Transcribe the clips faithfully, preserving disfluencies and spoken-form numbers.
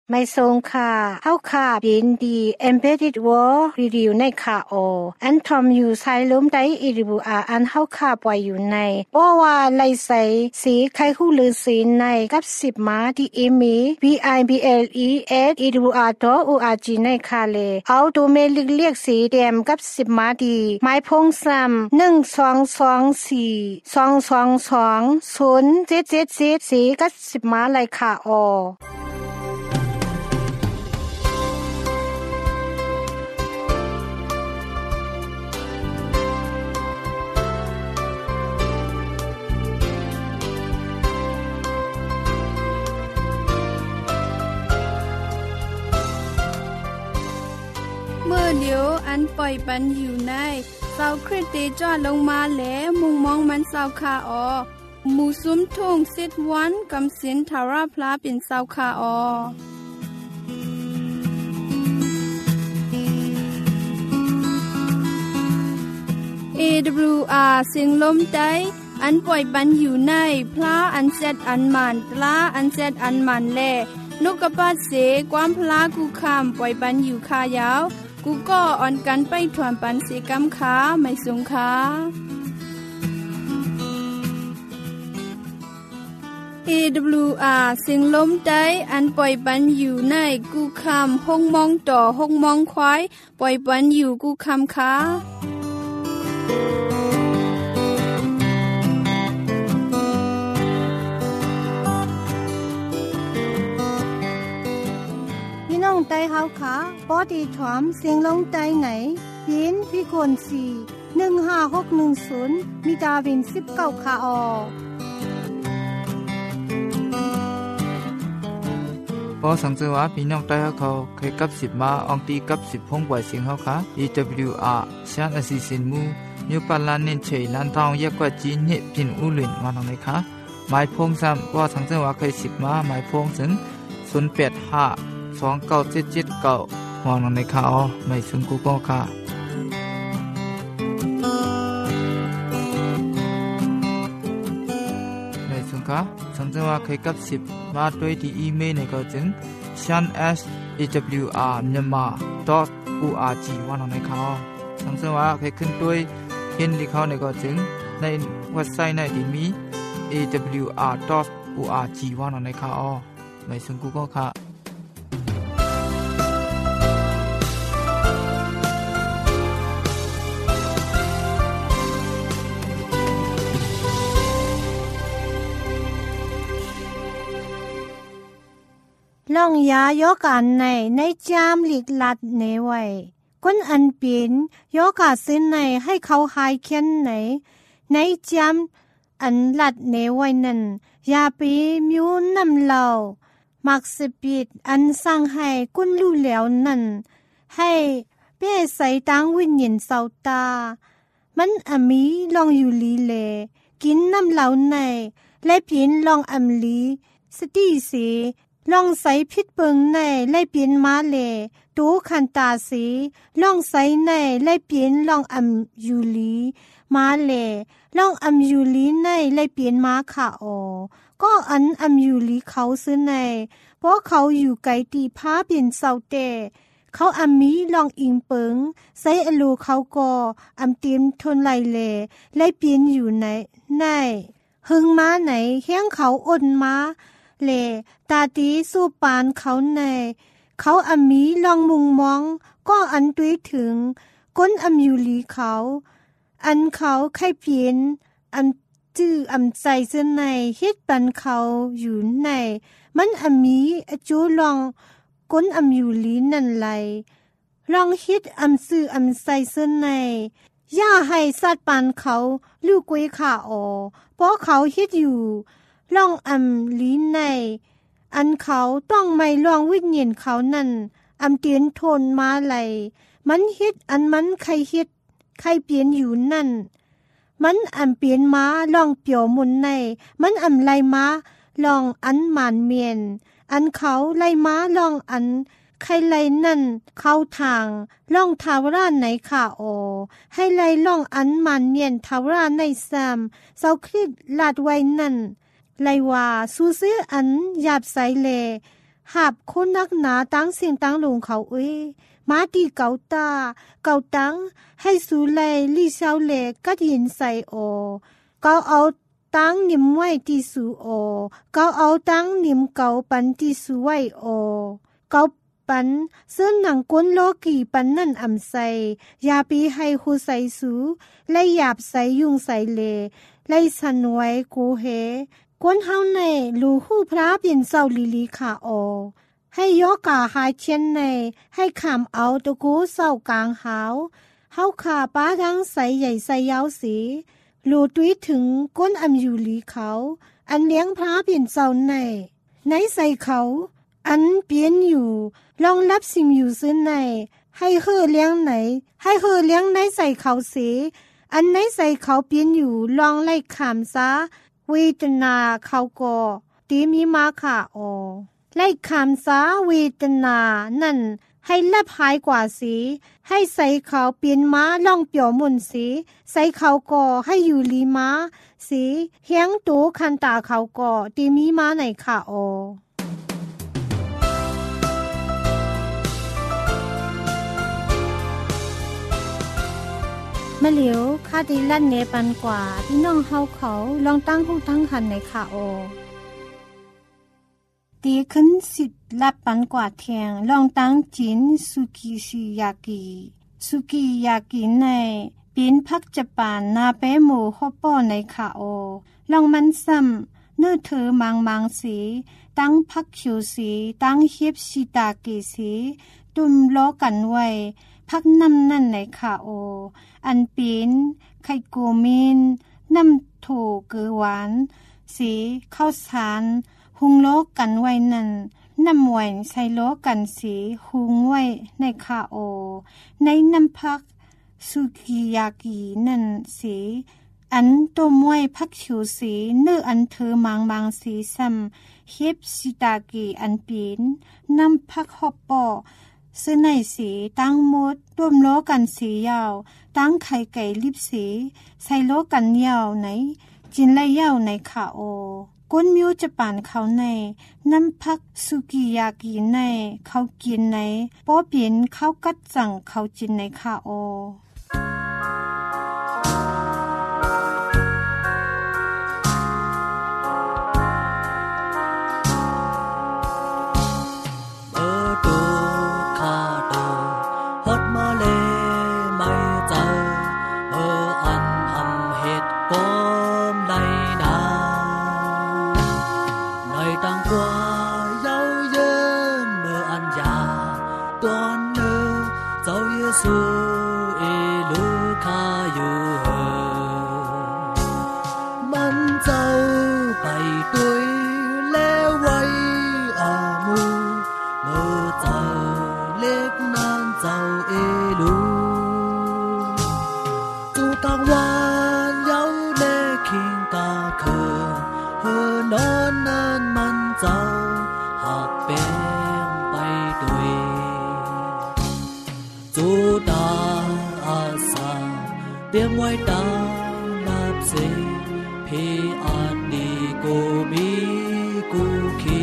ไม่ทรงค่ะเฮาค่ะยินดี Embedded World Review ในค่ะโออันทอมอยู่ไซล้มได้อีริบูอาอันเฮาค่ะปล่อยอยู่ในบ่ว่าไลใสสีไข่ฮู้ลือสีในกับสิบมาที่อีมี บี ไอ บี แอล อี เอส อี ดับเบิลยู อาร์ ดอท โอ อาร์ จี ในค่ะเลเอาดูเมลิกเรียกสีแดมกับสิบมาดีไม้พงซ้ำหนึ่ง สอง สอง สี่ สอง สอง สอง ศูนย์ เจ็ด เจ็ด เจ็ดสีกับสิบมาเลยค่ะโอเมื่อเดียวอันปล่อยปันอยู่ในเสาคริสติจอดลงมาแล้วมุงมองมันเสาคาออหมู่ซุ้มทุ่งสิทวันกำสินทาราพลาเป็นเสาคาออ เอ ดับเบิลยู อาร์ เสียงลมใจอันปล่อยปันอยู่ในพลาอันเซตอันมันปลาอันเซตอันมันแลนกกระปาดเสความพลากูคำปล่อยปันอยู่คายาวกูก็อ่อนกันไปถวนปันเสกำขาไม่สงขาเอ ดับเบิลยู อาร์ เสียงลมใจอันปล่อยปันอยู่ในกูคำห้องมองต่อห้องมองควายปล่อยปันอยู่กูคำขาน้องไตเฮาค่ะปอดีถอมเสียงลงไตไหนยินพี่คนสี่ หนึ่ง ห้า หก หนึ่ง ศูนย์มีดาวินสิบเก้าค่ะออพอสังเกตว่าพี่น้องไตเฮาเขาเคยกับสิบมาอองตีกับสิบพงปล่อยเสียงเฮาค่ะ อี ดับเบิลยู อาร์ ชานอสิสินมูนิวปาลานเน้นเฉยลันทองแยกกว่าจีนเฮปินอุลินมาตรงไหนคะหมายพงซ้ำว่าสังเกตว่าเคยสิบมาหมายพงถึงศูนย์ แปด ห้าสอง เก้า เจ็ด เจ็ด เก้ามองลงในข่าวไม่ซึ่งกูก็ค่ะไม่ซึ่งค่ะสังเกตว่าเคยกับสิบมาด้วยที่อีเมลในก็จึง shan s a w r myanmar dot org ว่าลงในข่าวสังเกตว่าเคยขึ้นด้วยเห็นที่เขาในก็จึงในเว็บไซต์ในที่มี เอ ดับเบิลยู อาร์ ดอท โอ อาร์ จี ว่าลงในข่าวไม่ซึ่งกูก็ค่ะล่องยายกอันในในจามหลีกลัดเนไว้คนอันเปลี่ยนยกาสินในให้เขาหายเขียนไหนในจามอันลัดเนไว้นั้นยาปีมิวนำเรามักสปิดอันสร้างให้กุนรู้แล้วนั้นให้เป้ใส่ตังวิญญาณเศร้าตามันอมีลองอยู่ลีเลกินน้ำเหลาในและเปลี่ยนลองอำลีสติสีลองใส่พิษเบิงในไล่เปลี่ยนมาเลตูคันตาสีลองใส่ในไล่เปลี่ยนลองอำยูลีมาเลลองอำยูลีในไล่เปลี่ยนมาค่ะออก็อันอำยูลีเขาซื้อในเพราะเขาอยู่ไกลตีพาเปลี่ยนเศร้าแต่เขาอำมีลองอิงเปิงใส่อลูเขาก็อำเตียมทนไล่เลไล่เปลี่ยนอยู่ในในหึงมาไหนเฮียงเขาอ่นมาเลตาตีสู้ปานเขาในเขาอำมีลองมุงมองก็อันด้วยถึงก้นอำยูลีเขาอันเขาไข่เปลี่ยนอำจื้ออำใจเสื้อในเฮ็ดปันเขาอยู่ในมันอำมีอจูลองก้นอำยูลีนั่นไหลลองเฮ็ดอำซื่ออำใจเสื้อในย่าให้สัตว์ปานเขาลูกกวยขาออเพราะเขาเฮ็ดอยู่ลองอำลีในอันเขาต้องไม่ลองวิญญาณเขานั่นอำเตียนทนมาไหลมันเฮ็ดอันมันใครเฮ็ดใครเปลี่ยนอยู่นั่นมันอำเปลี่ยนมาลองเปียวมุนในมันอำไลมาลองอันหมานเมียนอันเขาไลมาลองอันใครไลนั่นเข้าทางล่องทาวราไหนค่ะโอให้ไลล่องอันหมานเมียนทาวราในซ้ำเสาคริดลาดไว้นั่นไลว่าสู้ซื้ออันหยาบใสเลหับคนนักหนาตั้งเสียงตั้งลงเขาเอ้ยมาดีเกาตาเกาตั้งให้สูเลยลี่เช้าเลก็ยินใส่โอเกาเอาตั้งนิ่มไว้ที่สูโอเกาเอาตั้งนิ่มเกาปันที่สูไว้โอเกาปันเส้นหนังก้นโลกีปันนั่นอำใส่ยาปีให้หูใส่สูและหยาบใส่ยุงใส่เลไล่สันไว้กูเฮกวนเฮาในลูหูพระเปลี่ยนเศร้าลีลีขาโอให้ยกกาหายเชียนในให้ขามเอาตะกูเศร้ากลางหาวเฮาขาป้าทั้งใส่ใหญ่ใส่ยาวสีลูตุ้ยถึงก้นอำอยู่ลีเขาอันเลี้ยงพระเปลี่ยนเศร้าในในใส่เขาอันเปลี่ยนอยู่ลองรับสิ่งอยู่ซื้อในให้เฮือเลี้ยงไหนให้เฮือเลี้ยงในใส่เขาเสียอันในใส่เขาเปลี่ยนอยู่ลองไล่ขามซะเวทนาเขาก็ตีมีมาค่ะออไล่คำสาเวทนานั่นให้ลับหายกว่าสีให้ใส่เขาเปลี่ยนม้าล่องเปี่ยวมุนสีใส่เขาก็ให้อยู่ลีม้าสีเฮียงตูคันตาเขาก็ตีมีมาไหนค่ะออมะเหลียวคาดีลั่นเนปันกว่าพี่น้องเฮาเขาลองตั้งหูตั้งหันในค่ะโอตีขึ้นสิทธิ์ลับปันกว่าแทงลองตั้งจินสุกิชิยากิสุกิยากิในเป็นพักจะปานนาเปหมูฮอปป้อในค่ะโอลองมันซ้ำเนื้อเธอมังมังสีตั้งพักคิวสีตั้งเฮียบชิตากิสีตุ่มล้อกันไว้พักน้ำนั่นในค่ะโออันเป็นไข่โกมินน้ำโถเกือหวานสีข้าวสารหุงโลกันไว้นั่นน้ำหวานใส่โลกันสีหุงไว้ในค่ะโอในน้ำพักสุกิยากินั่นสีอันต้มไว้พักชิวสีเนื้ออันเธอมังมังสีซ้ำเฮ็บชิตากิอันเป็นน้ำพักฮอปปอซื้อในสีตั้งมดร่วมโลกันสียาวตั้งไข่ไก่ลิบสีใส่โลกันยาวไหนจินไล่ยาวในขาโอก้นมิวจะป่านเขาในน้ำพักสุกิยากิในเขากินในป้อเปลี่ยนเขากัดจังเขาจินในขาโอเตรียมไว้ตามนับเสพีอาจดีกูมีกูขี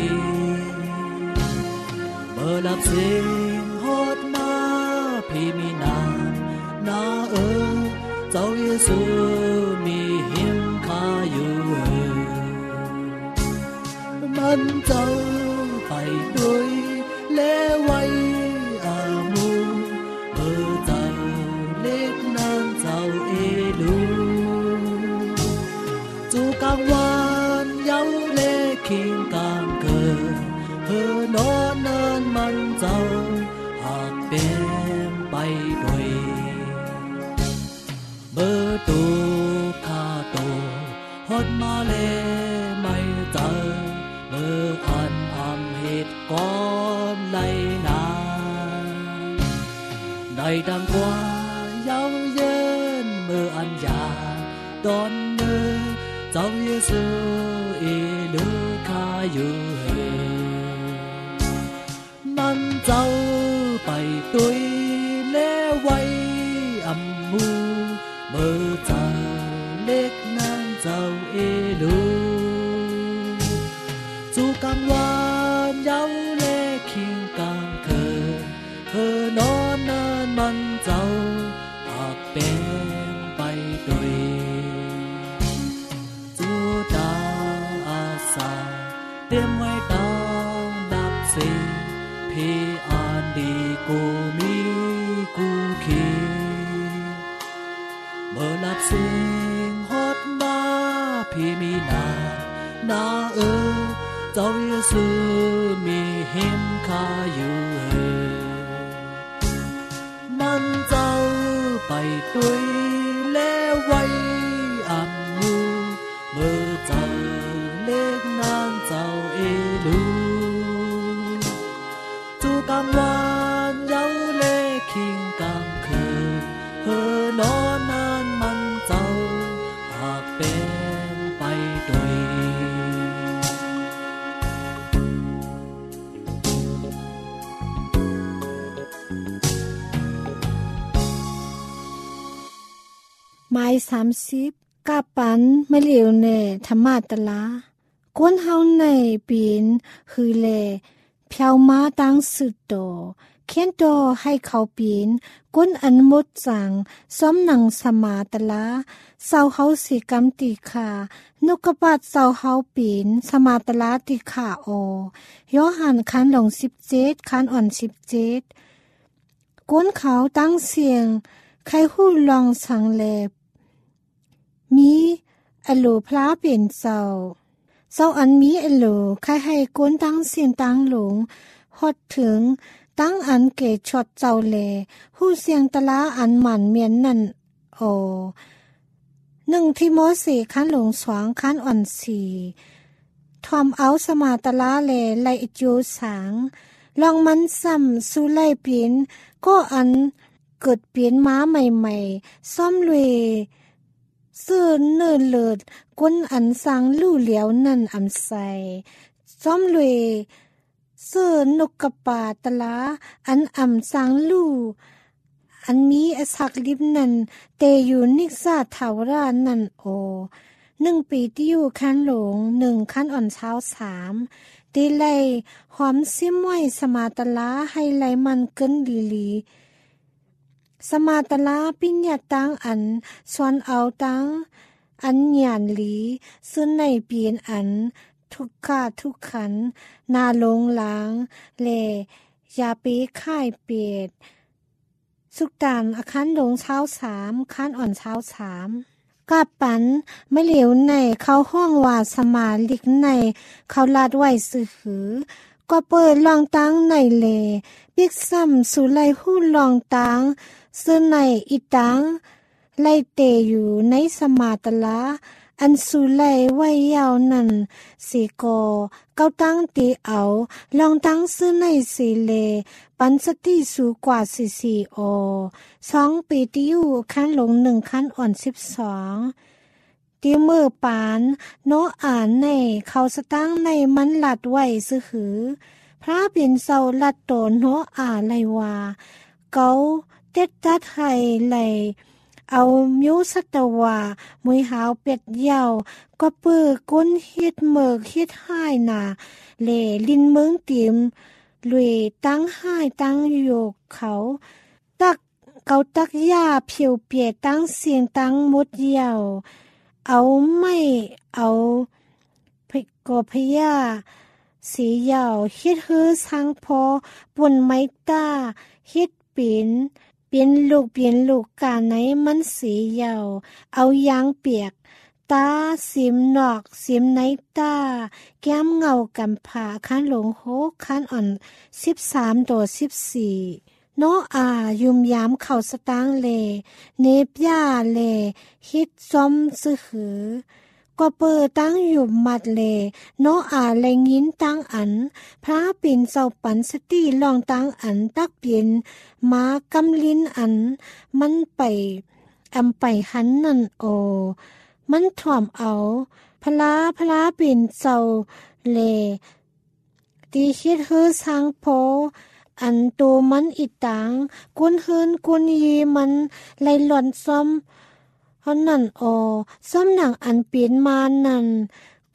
เมื่อนับเสียงฮอดมาพี่มีนามนาเออเจ้าเยซูมีหิมคาอยู่มันเจ้าไปด้วยและไว้อามูเมื่อเจ้าเล็กนั้นเจ้าเอลูจูกลางวันเย้าเล็กคิงกลางเกิดเธอนอนนั้นมันเจ้าหากเป็นไปด้วยเมื่อตูคาโตฮอดมาเลไม่เจอเมื่ออันอำเหตุก่อนไหลนาได้ดังกว่าเย้าเย็นเมื่ออันยาตอนเนื้อเจ้าเยซูเอลูคาอยู่มันเจ้าไปตุยเล่ไว้อำมูเมื่อเจ้าเล็กนั้นเจ้าเอลูจูกลางวันเย้าเล่มันเจ้าอาจเป็นไปด้วยจูตาอาสาเตรียมไว้ตั้งดับสิพี่อันดีกูมีกูคิดเมื่อนับสิ่งฮอดมาพี่มีนานาเออเจ้าเยซูมีเห็นข้าอยู่เออมันเจ้าไปด้วยแล้วไว้อันมูเมื่อเจ้าเล็กนางเจ้าเอลูจูกำวันเย้าเล่คิงกำคืนเฮอนอนนานมันเจ้าหากเป็นไปด้วยไม้สามสิบกาปันไม่เหลียวเน่ธรรมาตลาก้นเฮาในปีนคือแลเพียวมาตั้งสุดโตเขียนโตให้เขาปีนก้นอันมดจังซ้อมหนังสมาตลาเศร้าเฮาสิกำติขานกกระบาดเศร้าเฮาปีนสมาตลาติขาโอยอหันคันหลงสิบเจ็ดคันอ่อนสิบเจ็ดก้นเขาตั้งเสียงใครหู้ลองสังเลบมีอโลพลาเป็นเศร้าเศร้าอันมีอโลใครให้ก้นตั้งเสียงตั้งหลงฮอดถึงตั้งอันเกชดเจ้าแลหู้เสียงตะลาอันหมันเมียนนั่นโอหนึ่งที่โมสีคันหลงสวางคันอ่อนสีทอมเอาสมาตะลาแลไลจูสางลองมันซ้ำสู้ไล่เปลี่ยนก็อันเกิดเปลี่ยนม้าใหม่ๆซ่อมลุยเสื้อเนื้อเลิศก้นอันสังลู่เหลียวนั่นอำใสซ่อมลุยเสื้อนกกระปาตะลาอันอำสังลู่อันมีอสักลิบนั่นเตอยู่นิกษาถาวรานั่นโอหนึ่งปีที่อยู่คันหลงหนึ่งคันอ่อนเช้าสามตีไลหอมซิมไว้สมาตะลาให้ไลมันเกินลีลีสมาตลาปิญญาตังอันสวนเอาตังอันหยานหลีซึ่งในเปลี่ยนอันทุกขาทุกขันนาลงหลางเลยาปีค่ายเปียดสุกตานอาคันหลงเช้าสามคันอ่อนเช้าสามกาปันไม่เหลวในเขาห้องว่าสมาลิกในเขาลาดไว้สื่อหือก็เปิดลองตังในเลบิกซ้ำสู่ไลหู้ลองตังซึ่งในอีตังไล่เตอยู่ในสมาตลาอันสุไลไว้ยาวนั่นสีโกเก้าตั้งตีเอาลองตั้งซึ่งในสีเลปันสติสูกว่าสีสีโอสองปีที่อยู่ขั้นลงหนึ่งขั้นอ่อนสิบสองตีมือปานโนอ่านในเขาสตั้งในมันหลัดไว้ซื้อหือพระเป็นเศร้าลัดโตโนอ่าไลว่าเกาเต็ดจัดให้ไหลเอามิวสัตวามวยหาวเป็ดยาวก็เปื้อก้นเฮ็ดเมิกเฮ็ดห้ายนาเล่ลินเมืองติมลุยตั้งห้ายตั้งโยกเขาตักเกาตักยาเพียวเปียตั้งเสียงตั้งมดยาวเอาไม่เอาพิกพยาสียาวเฮ็ดเฮือสังพอปุ่นไม้ตาเฮ็ดปิ่นเปลี่ยนลูกเปลี่ยนลูกกาไหนมันสียาวเอายางเปียกตาสิมนอกสิมในตาแก้มเงากำผาคันหลงโหคันอ่อนสิบสามโดสิบสี่โนอายุมยามเข่าสตางเลเนบยาเลฮิตซอมซื้อหือก็เปิดตั้งอยู่มัดเลโนอาแลงินตั้งอันพระปิ่นเจ้าปันสติลองตั้งอันตักเปลี่ยนมากำลินอันมันไปอำไปหันนั่นโอมันถ่อมเอาพลาพลาปิ่นเจ้าเลตีคิดเฮือสังโพอันโตมันอีตังกุนเฮินกุนยีมันไหลหล่อนซ้อมเพราะนั่นออซ้อมหนังอันเปลี่ยนมานั่น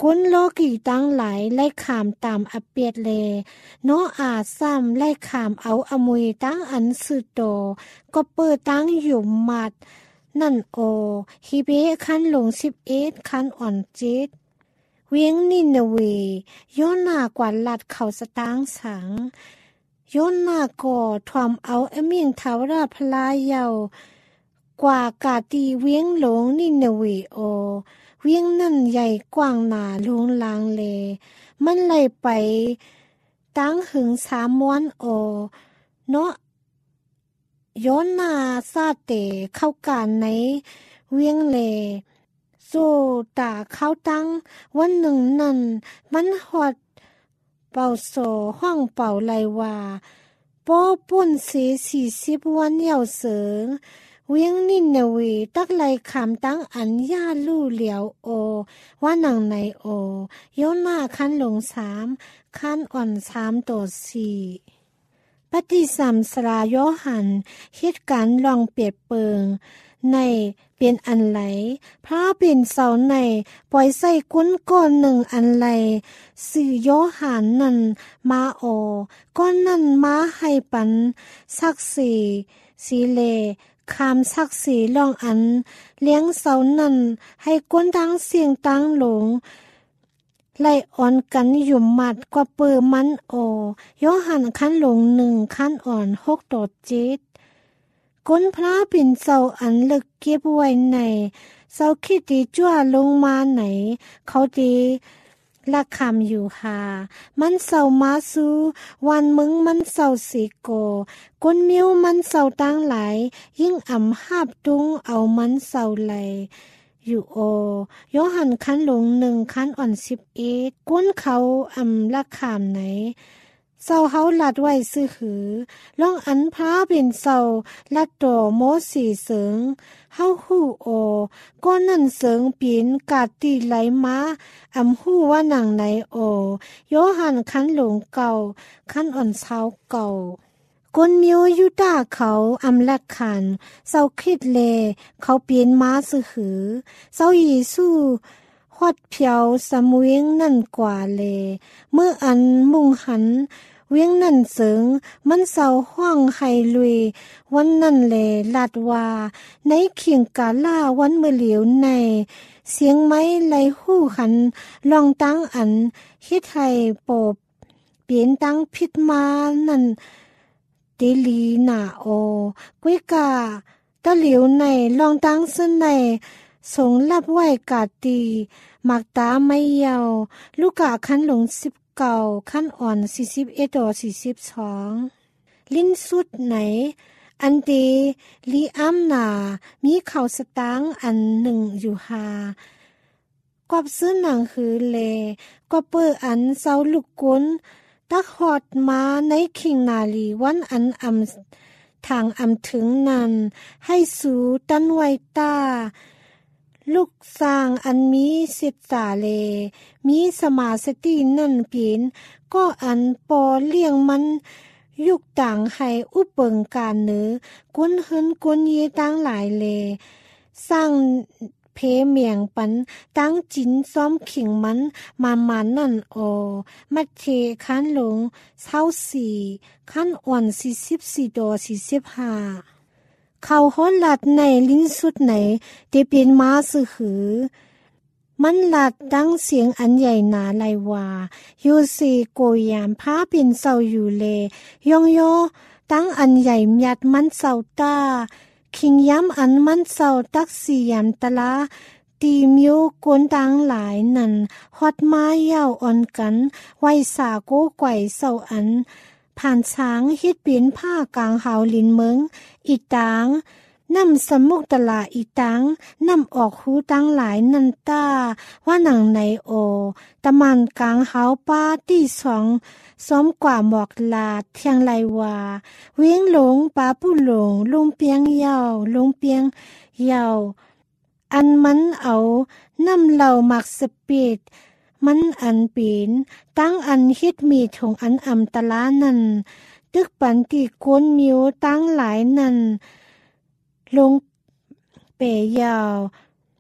กุนโลกีตั้งหลายไล่ขามตามอเปียดเลโนอาซ้ำไล่ขามเอาอมุยตั้งอันสือโตก็เปิดตั้งอยู่มัดนั่นโอฮิเบคันหลงสิบเอ็ดคันอ่อนจิตเวียงนินเวย้อนหน้ากว่าลัดเขาสตางสังย้อนหน้าก่อทอมเอาเอเมียงเทาราพลายเยากว่ากาตีเวียงหลงนินเวโอเวียงนั่นใหญ่กว้างหนาลุงลางเลมันเลยไปตั้งหึงสามม้วนโอเนาะย้อนหน้าซาเตเข้าการในเวียงเลโซตาเข้าตั้งวันหนึ่งนั่นมันหอดเป่าโซห้องเป่าไลว่าป้อป่นเสียสี่สิบวันเยาเสือเวียงนินเนวีตักไลขามตั้งอันย่าลู่เหลียวโอว่าหนังในโอย้อนหน้าคันหลงสามคันอ่อนสามตัวสี่ปฏิสัมสราโยหันเหตุการณ์ลองเปรียบเปิงในเป็นอันไหลพระเป็นเสาในปล่อยใส่ก้นก้อนหนึ่งอันไหลสื่อโยหันนั่นมาโอก้อนนั่นมาให้ปันสักสีสีเลคามสักสีลองอันเลี้ยงเสานั่นให้ก้นตั้งเสียงตั้งหลงไล่อ่อนกันอยู่หมัดกว่าเปิดมันโอโยหันขั้นหลงหนึ่งขั้นอ่อนหกต่อเจ็ดก้นพระปิ่นเสาอันลึกเก็บไว้ในเสาคิดดีจ้วลงมาไหนเขาดีละคำอยู่หามันเสามาซูวันมึงมันเสาสีโกก้นมิ้วมันเสาตั้งหลายยิ่งอ่ำหาบตุงเอามันเสาไหลอยู่โอโยหันคันหลงหนึ่งคันอ่อนสิบเอ็ดก้นเขาอ่ำละขามไหนเสาเฮาลัดไว้ซื้อหือล่องอันพระเป็นเสาลัดโตโมสีเสิงเฮาหู้โอก้อนนั่นเสิงปีนกาดตีไหลมาอ่ำหู้ว่าหนังไหนโอโยหันคันหลงเก่าคันอ่อนเช้าเก่าก้นมิวยุตาเขาอำลักขันเศร้าคิดเลเขาเปลี่ยนม้าซื้อหือเศร้ายีสู้ฮอดเพียวสำเวียงนั่นกว่าเลเมื่ออันมุ่งหันเวียงนั่นเสิงมันเศร้าห้องไห้ลุยวันนั่นเลลาดว่าในเขียงกาล่าวันเมื่อเหลียวในเสียงไม้ไหลหู้หันลองตั้งอันเฮ็ดให้โปบเปลี่ยนตั้งพิดมานั่นเตลีนาโอกุ้ยกาตะเหลียวในลองตั้งซึ่งในสงรับไหวกาตีหมักตาไม่เยาลูกกาคันหลงสิบเก่าคันอ่อนสี่สิบเอ็ดต่อสี่สิบสองลิ้นสุดไหนอันเดลีอัมนามีเข่าสตางอันหนึ่งอยู่หากอบซื้อหนังหือเลก็เปิดอันเศร้าลูกกุนตักหอดมาในคิงนาลีวันอันอำทางอำถึงนั้นให้สูตันไวตาลูกสร้างอันมีสิทธาเลมีสมาสตินั่นเปลี่ยนก็อันปอเลี้ยงมันยุกต่างให้อุปเปิงการเนื้อกุนเฮินกุนเยตั้งหลายเลสร้างเพเมียงปันตั้งจินซ้อมขิงมันมามันนั่นโอมัดเทคันหลงเศร้าสี่คันอ่อนสี่สิบสี่ดอสี่สิบห้าเขาฮอดลัดในลิ้นสุดไหนเตเป็นม้าสือหือมันลัดตั้งเสียงอันใหญ่หนาไลว่าโยเซโกยามพาเป็นเศร้าอยู่เลยองโยตั้งอันใหญ่ยัดมันเศร้าตาคิงย้ำอันมันเศร้าตักสี่ยามตะละตีมิวกวนตังหลายนั่นฮอดมายาวอ่อนกันไว้สาโกไกวเศร้าอันผ่านช้างเฮ็ดเป็นผ้ากลางหาวลินเมืองอีตางนำสมุกตลาอีตังนำออกหูตังหลายนันตาว่าหนังในโอตะมันกลางเฮาป้าที่สองซ้อมกว่าหมอกลาดเทียงไลวาเวียงหลงป้าผู้หลงลุงเปียงยาวลุงเปียงยาวอันมันเอานำเหล่าหมักสปีดมันอันปีนตั้งอันเฮ็ดมีถงอันอำตะลานั่นตึกปันติโกนมิวตั้งหลายนั่นลงเปยาว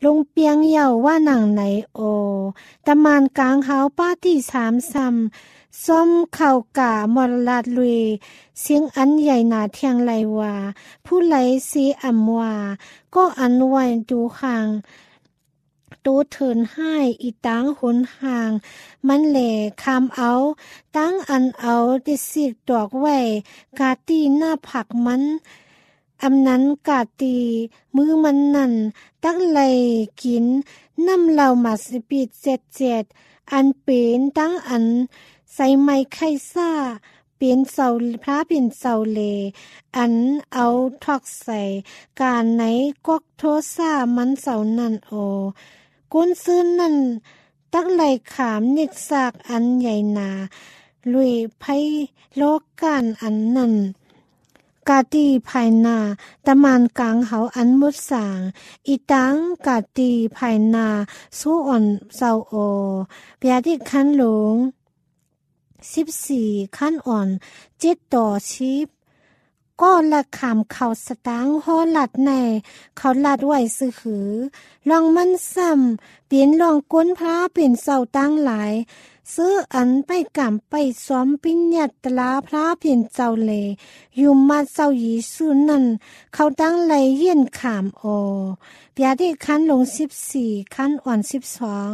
ลงเปียงเหย่าว่าหนังไหนโอตะมานกลางเฮาป้าที่สามซ้ำส้มเข่ากามรลาดลุยเสียงอันใหญ่หนาเทียงไหลว่าผู้ไหลสีอำว่าก็อันไว้ดูห่างตูเถินให้อีตังหนห่างมันแหล่คำเอาตั้งอันเอาดิสิกดอกไว้กาตีหน้าผักมันอำนั้นกาตีมือมันนั่นตักไหลกินน้ำเหล่ามาสปีดเจ็ดเจ็ดอันเป็นตั้งอันใส่ไม้ไข่ซ่าเป็นเสาพระเป็นเสาเลอันเอาทอกใส่การไหนกอกโทซ่ามันเสานั่นโอกุนซื้อนั่นตักไหลขามนิดซากอันใหญ่นาลุยไพโลกันอันนั่นกาตีภายนาตะมานกลางเขาอันมุดสางอีตังกาตีภายนาสู้อ่อนเศร้าโอเปียดิคันหลงสิบสี่ขั้นอ่อนเจ็ดต่อชิบก็ละขามเขาสตางหอหลัดในเขาหลัดไว้ซื้อหือลองมันซ้ำเปลี่ยนลองก้นพระเป็นเสาตั้งหลายซื้ออันไปกำไปซ้อมปิญญาตลาพระเป็นเจ้าเลอยู่มาเจ้าหยีสุนั่นเขาตั้งไหลเย็นขามโอเปียดิขั้นลงสิบสี่ขั้นอ่อนสิบสอง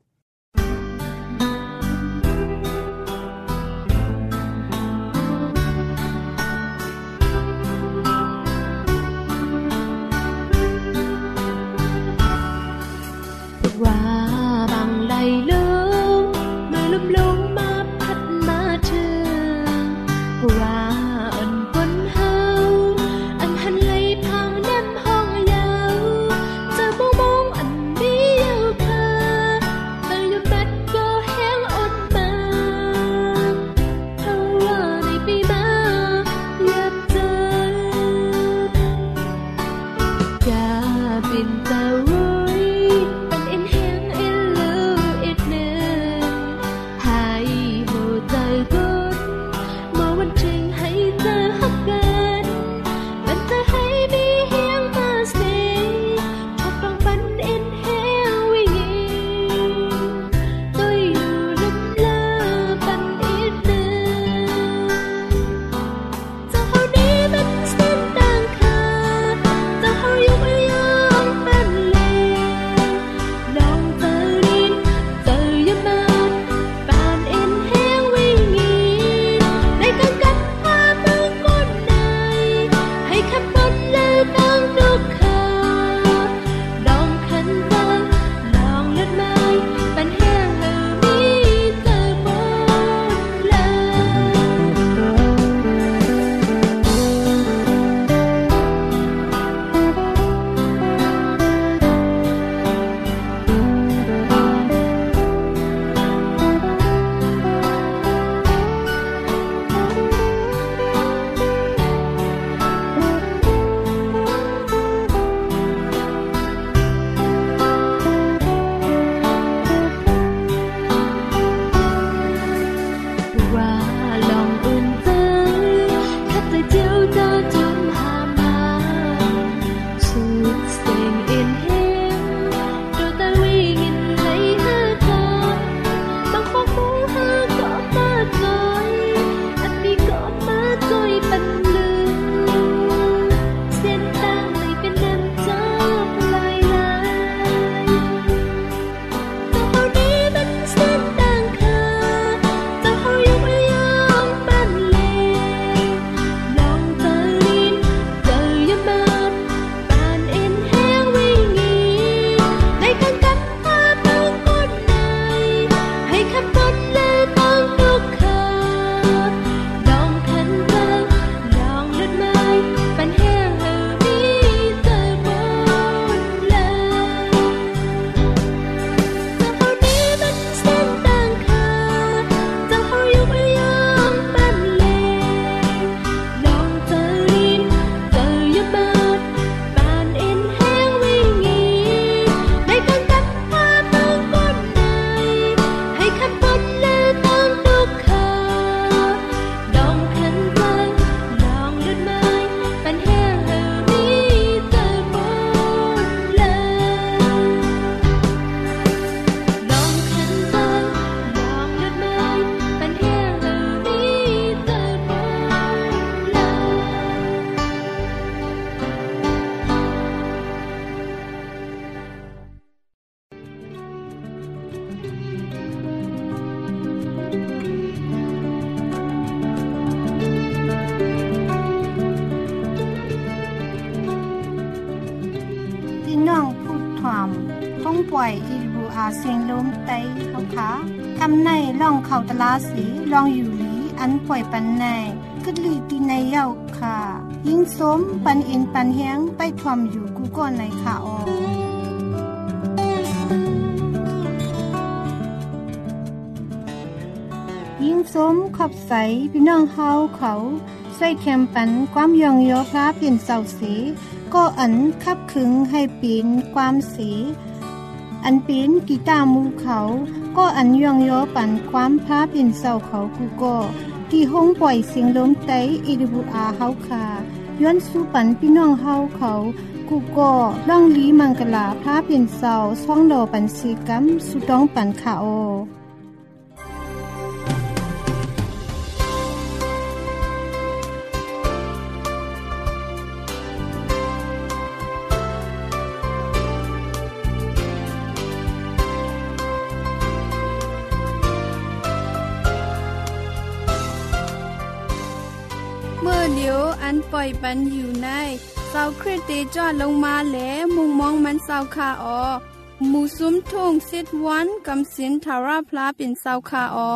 ว่าบางไหลลงเมื่อลมลงมาพัดมาเธอว่าอันบนเฮาอันหันไหลพังน้ำห้องยาวจะมองมองอันนี้ยาวค่ะแต่ยมบัดก็แห้งอดมาเพราะว่าในปีมาอยากเจอจะเป็นเจ้ากอี ดับเบิลยู อาร์ เสียงลมไต้เฮาค่ะคำในล่องเข้าตลาสีลองอยู่หลีอันป่วยปันในกึดลีตีในเย้าค่ะยิ่งสมปันอินปันเฮียงไปทอมอยู่กูก่อนในค่ะออยิ่งสมขอบใสพี่น้องเฮาเขาใส่แคมปันความยองโยพระเปลี่ยนเสาสีก็อันคับขึงให้ปีนความสีอันปีนกีตาร์มูเขาก็อันยองโยปันความพระเปลี่ยนเสาเขากูก็ที่ห้องปล่อยเสียงลมไต้ อี ดับเบิลยู อาร์ เฮาค่ะย้อนสู่ปันพี่น้องเฮาเขากูก็ล่องลีมังกลาพระเปลี่ยนเสาช่องโดปันสีกัมสุต้องปันค่ะโอเมื่อเดียวอันปล่อยปันอยู่ในเสาคริสเตจอดลงมาแหลมุงมองมันเสาคาออหมู่ซุ้มทุ่งสิทวันกำสินทาราพลาเป็นเสาคาออ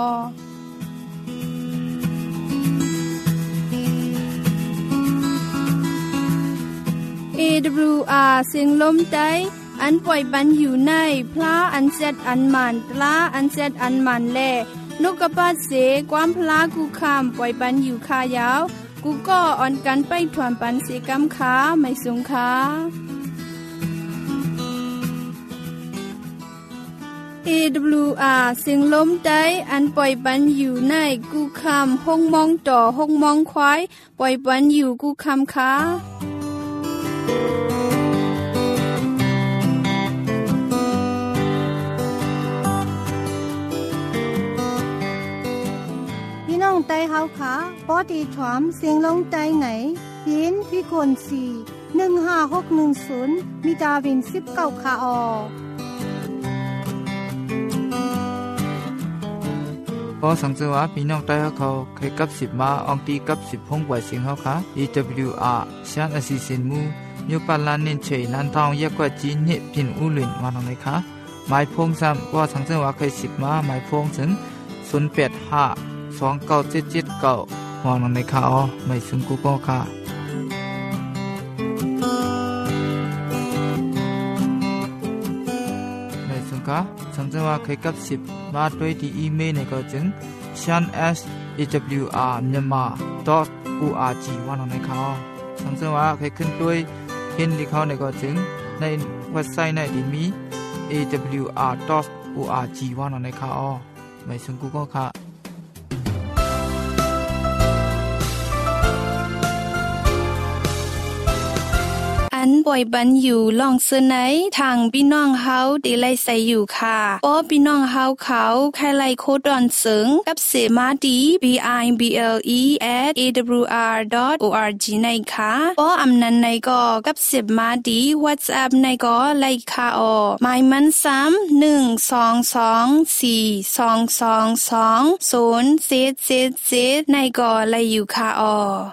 เอ ดับเบิลยู อาร์ เสียงลมไต้อันปล่อยปันอยู่ในพลาอันเซตอันมันตลาอันเซตอันมันแลนกกระปาดเสความพลากูคามปล่อยปันอยู่คายาวกูก็อ่อนกันไปถวนปันเสกำขาไม่สงขา เอ ดับเบิลยู อาร์ เสียงลมไต้อันปล่อยปันอยู่ในกูคามห้องมองต่อห้องมองควายปล่อยปันอยู่กูคามขาไต้เฮาค่ะปอดีถวมเสียงลงไต้ไหนปีนพี่คนสี่ หนึ่งห้าหกหนึ่งศูนย์มีดาวินสิบเก้าค่ะออพอสังเกตว่าพี่น้องไต้เขาเคยกับสิบมาอองตีกับสิบพงปล่อยเสียงเฮาค่ะ อี ดับเบิลยู อาร์ ชานอสิสินมูนิวปาลานเน้นเฉยลันทองแยกกว่าจีนเนปินอูหลินมาตรงไหนคะหมายพงซ้ำว่าสังเกตว่าเคยสิบมาหมายพงถึงศูนย์แปดห้าสองเก้าเจ็ดเจ็ดเก้ามองในข่าวไม่ซึ่งกูก็ค่ะไม่ซึ่งค่ะสังเกตว่าเคยกับสิบมาด้วยที่อีเมลในก็จึง shan s a w r myanmar dot org ว่าในข่าวสังเกตว่าเคยขึ้นด้วยเห็นที่เขาในก็จึงในเว็บไซต์ในที่มี เอ ดับเบิลยู อาร์ ดอท โอ อาร์ จี ว่าในข่าวไม่ซึ่งกูก็ค่ะอันป่อยบันอยู่ลองเสนอทางพี่น้องเฮาดีไลใส่อยู่ค่ะป้อพี่น้องเฮาเขาใครไลโคดอนเสิงกับเสมาดี b i b l e at a w r dot org ในค่ะป้ออำนันในก็กับเสมาดี WhatsApp ในก็ไลค่ะออหมายมันซ้ำหนึ่ง สอง สอง สี่ สอง สอง สอง ศูนย์ เจ็ด เจ็ด เจ็ดในก็ไลอยู่ค่ะออ